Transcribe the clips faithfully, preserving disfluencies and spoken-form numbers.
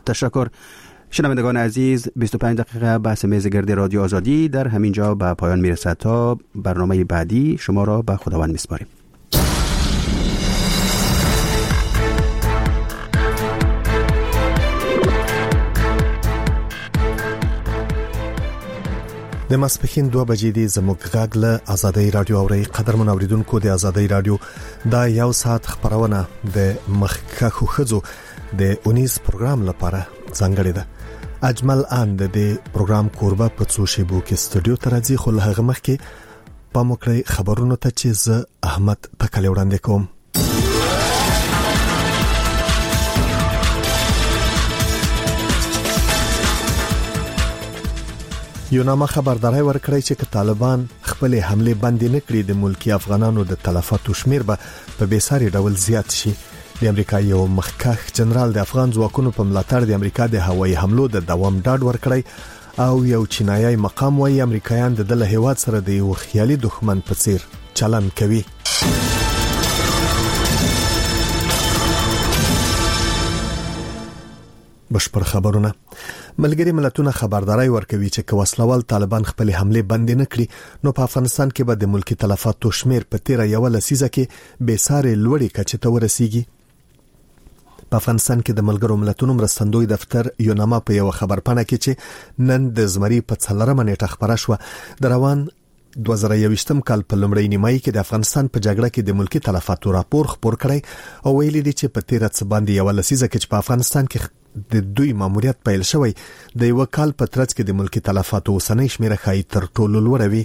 تشکر. شنوندگان عزیز، بیست و پنج دقیقه بحث میزگردی رادیو آزادی در همین جا به پایان میرسد. تا برنامه بعدی شما را به خداوند میسپاریم. د ماسپخین دوه بجې دی زموږ غږ له آزادۍ رادیو اوري. قدرمن اوریدونکو، د آزادۍ رادیو دا یو ساعت خبرونه د مخکخو خزو د اونیز پروګرام لپاره ځانګړې ده. اجمل اند د پروګرام کوربه په څو شیبو کې استودیو ته راځي، خو له هغه مخکې په موکړی خبرونو ته چې زه احمد تکلی وړاندې کوم. یو نامه خبرداري ورکړی چې طالبان خپل حمله بند نه کړي د ملکی افغانانو د تلفاتو شمیر به په بیساري ډول زیات شي. د امریکا یو مخکښ جنرال د افغان ځواکونو په ملاتړ د امریکا د هوایي حملو د دوام ډاډ ورکړی او یو چینایي مقام وايي امریکایان د دله هیواد سره د یو خیالي دښمن په څیر چلن کوي. بشپړ خبرونه. ملګری ملتونه خبرداري ورکوي چې کوسلوال طالبان خپل حمله بند نه کړي نو په افغانستان کې به د ملکی تلفاتو شمیر په تیر یو لسیزه کې به ساري لوړی کچې ته ورسیږي. په افغانستان کې د ملګرو ملتونو مرستندوی دفتر یو نامه په یو خبرپاڼه کې چې نن د زمری په څلورمه نیټه خبره شو د روان دوه زره یوویشتم کال په لومړۍ نیمایي کې د افغانستان په جګړه کې د ملکی تلفاتو راپور خبر کړی او ویلي دی چې په تیر څه باندې یو لسیزه کې په افغانستان کې د دوی ماموریت پیل شوی د یو کال په ترڅ کې د ملکی تلفاتو وسنۍ شمیره خای تر ټولو لوړه وي.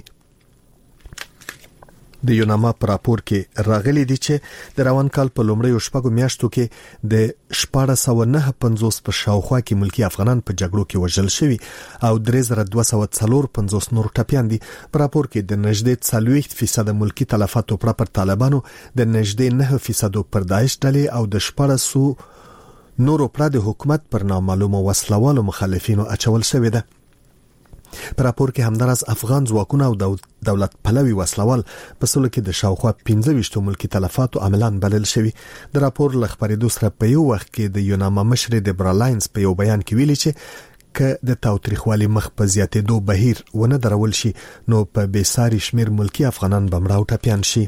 د یوناما پر راپور کې راغلي دي چې د روان کال په لومړیو شپږو میاشتو کې د شپږ سوه نهه پنځوس په شاوخوا کې ملکی افغانان په جګړو کې وژل شوي او درې زره دوه سوه څلور پنځوس نور ټپیان دي. په راپور کې د نږدې څلوېښت فیصد ملکی تلفاتو پر طالبانو، د نږدې نه فیصد پر داعش ډلې او د شپږ سوه نورو پر د حکومت پر نامعلومه وسلوالو مخالفینو اچول شوی ده. په راپور کې همدارس افغان ځواکونه او دولت پلوي وسلوال په سلو کې د شاوخوا پنځه ویشت ملکی تلفاتو عملاً بلل شوی. د راپور لخبرېدو سره په یو وخت کې د یوناما مشر د برالاینز په یو بیان کې ویلي چې که د تاوتریخوالي مخ په زیاتېدو بهیر ونه درول شي نو په بیساري شمیر ملکی افغانان بمړاو ټپیان شي.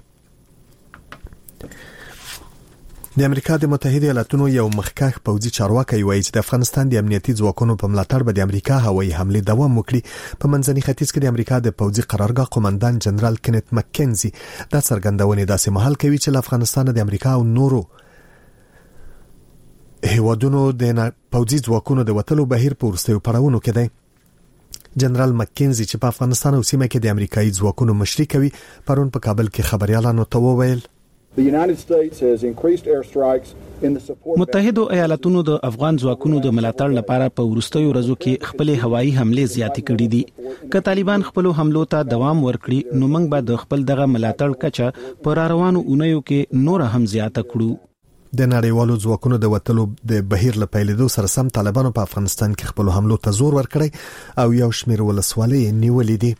د امریکا د متحده ایالاتونو یو مخکښ پوځي چارواکي وایي چې د افغانستان د امنیتي ځواکونو په ملاتړ به د امریکا هوایي حمله دوام وکړي. په منځني ختیځ کې د امریکا د پوځي قرارګاه قومندان جنرال کینت مکینزي دا څرګندونه داسې مهال کوي چې افغانستان د امریکا او نورو هیوادونو د پوځي ځواکونو د وټلو بهیر په ورستیو پړاوونو کې دی. جنرال مکینزي چې په افغانستان او سیمه کې د امریکایي ځواکونو مشري کوي پرون په کابل کې خبريالانو ته وویل متحده ایالاتونو د افغان ځواکونو د ملاتړ لپاره په ورستیو ورځو کې خپل هوایي حمله زیاتې کړې دي. که طالبان خپل حملو ته دوام ورکړي نو موږ به د خپل دغه ملاتړ کچه پر روانو اونیو کې نور هم زیاته کړو. د نړیوالو ځواکونو د وټلو د بهیر له پیلېدو سره سم طالبانو په افغانستان کې خپل حملو ته زور ورکړی او یو شمېر ولسوالۍ نیولې دي.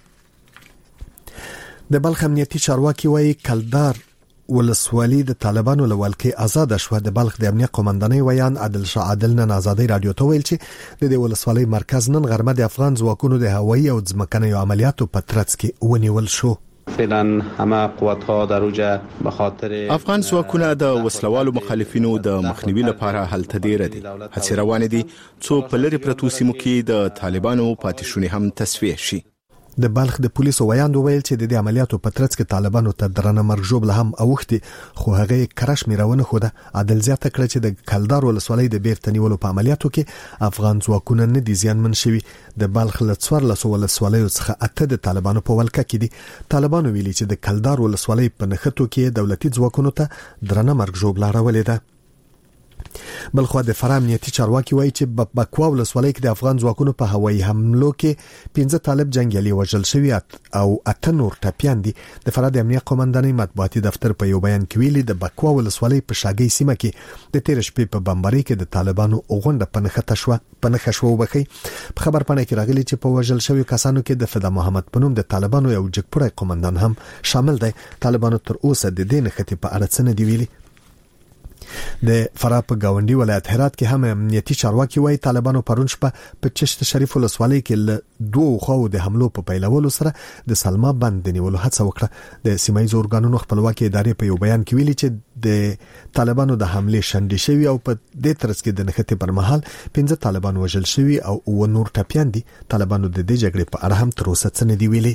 د بلخ امنیتي چارواکي وایي کلدار ولسوالی د طالبانو لوالکې آزاد شو. د بلخ د امنیت قومندانۍ ویان عادل شاه عادل نن آزادۍ رادیو ته ویل چې د دې ولسوالۍ مرکز نن غرمه د افغان ځواکونو د هوایي او ځمکنیو عملیاتو په ترڅ کې ونیول شو. فعلا همه قوت‌ها در اوجه به خاطر افغان ځواکونه د وسلوالو مخالفینو د مخنیوي لپاره هلته ډیر دي. هڅې روانې دي څو په لری پرتو سیمو کې د طالبانو پاتې شونې هم تصفیه شي. د بلخ د پولیسو ویاند ویل چې د دې عملیاتو په ترڅ کې طالبانو ته درنه مرګ ژوبله هم اوختي، خو هغه کرش میراونه خو ده. عادل زیاته کړ چې د کلدار ولسوالۍ د بیرته نیولو په عملیاتو کې افغان ځواکونه نه دي زیانمن شوي. د بلخ له څوارلسو ولسوالیو څخه اته د طالبانو په ولکه کې دي. طالبانو ویلي چې د کلدار ولسوالۍ په نښتو کې دولتي ځواکونو ته درنه مرګ ژوبله راولې ده. بلخو د فرام امنیتي چارواکي وایي چې بکوا ولسوالۍ کې د افغان ځواکونو په هوایي حملو کې پنځه طالب جنگیالي وژل شوي او اته نور ټپیان دي. د فراد امنیت قومندانۍ مطبوعاتي دفتر په یو بیان کې ویلي د بکوا ولسوالۍ په شاګۍ سیمه کې د تیر شپې په بمبارۍ کې د طالبانو غونډه په نښته شو په نښه شو وبخي. په خبرپاڼه کې راغلي چې په وژل شوي کسانو کې د فدا محمد پنوم د طالبانو یو جګپړی قومندان هم شامل دی. طالبانو تر اوسه د دې نښتې په اړه څه نه دی ویلي. د فراه په گاونډي ولایت هرات کې هم امنیتي چارواکي وایي طالبانو پرون شپه په چشت شریف ولسوالۍ کې له دوه خو د حملو په پیلولو سره د سلما بند نیولو هڅه وکړه. د سیمایي ارګانونو خپلواکي ادارې په یو بیان کې ویلي چې د طالبانو د حمله شنډې شوی او په دې ترڅ کې د نښتې پر مهال پنځه طالبان وژل شوی او و نور ټپيان دي. طالبانو د دې جګړې په اړه هم تر اوسه څه نه دی ویلي.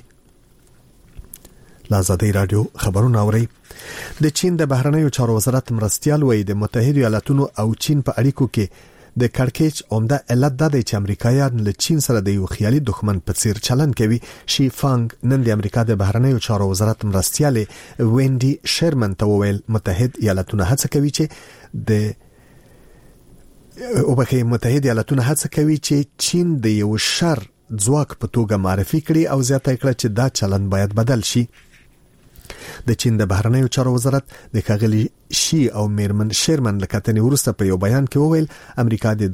لازادي رادیو خبرونه اوري. د چین د بهرنیو چارو وزارت مرستيال وایي د متحده ایالاتونو او چین په اړیکو کې د کړکېچ عمده علت د دې چې امریکایان له چین سره د یو خیالي دښمن په څیر چلن کوي. شي فانګ نن د امریکا د بهرنیو چارو وزارت مرستيال وینډي شرمن ته وویل متحده ایالاتونو هڅه کوي چې د او بخې متحده ایالاتونو هڅه کوي چې چین د یو شر ځواک په توګه معرفي کړي او زیاته کړي چې دا چلن باید بدل شي. د چین د بهرنیو چارو وزارت د کاغلی شي او میرمن شرمن لکتنې ورسته په یو بیان کې وویل امریکا د